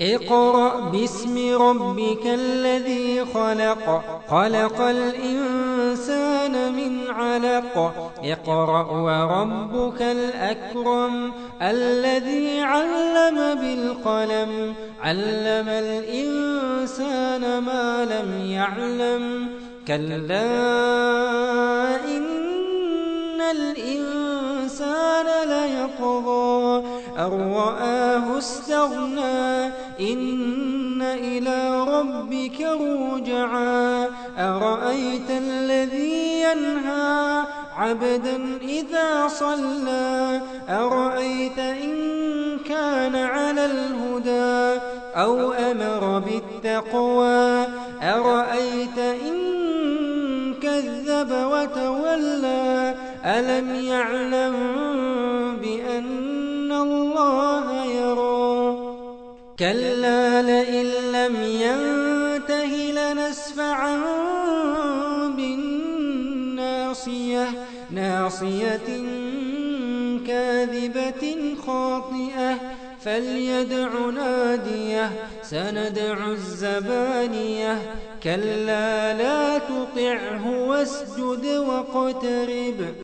اقرأ باسم ربك الذي خلق خلق الإنسان من علق اقرأ وربك الأكرم الذي علم بالقلم علم الإنسان ما لم يعلم كلا إن الإنسان ليطغى أن رآه استغنى إن إلى ربك رجعا أرأيت الذي ينهى عبدا إذا صلى أرأيت إن كان على الهدى أو أمر بالتقوى أرأيت إن كذب وتولى ألم يعلم بأن الله يرى كلا لئن لم ينته لنسفعا بالناصية ناصية كاذبة خاطئة فليدع ناديه سندع الزبانية كلا لا تطعه واسجد واقترب